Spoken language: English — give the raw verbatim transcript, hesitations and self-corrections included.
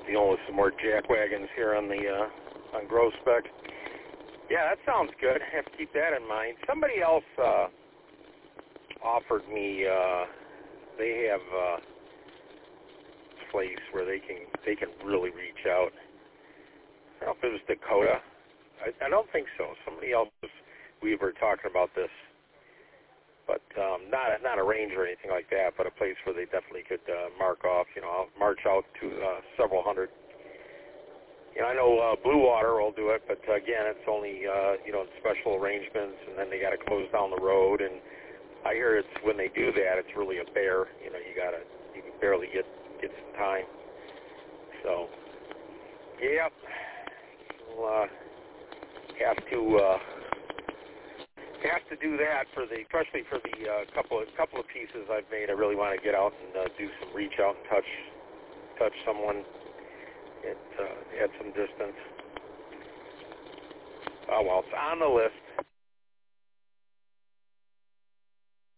dealing with some more jack wagons here on the uh, on Grove Spec. Yeah, that sounds good. I have to keep that in mind. Somebody else uh, offered me. Uh, they have uh, a place where they can they can really reach out. I don't know if it was Dakota. I, I don't think so. Somebody else was, we were talking about this, but um, not not a range or anything like that, but a place where they definitely could uh, mark off. You know, march out to uh, several hundred. You know, I know uh, Blue Water will do it, but uh, again, it's only uh, you know in special arrangements, and then they got to close down the road. And I hear it's when they do that, it's really a bear. You know, you gotta you can barely get get some time. So, yeah, we'll uh, have to uh, have to do that for the, especially for the uh, couple of couple of pieces I've made. I really want to get out and uh, do some reach out and touch touch someone. It, uh, at some distance. Oh, well, it's on the list.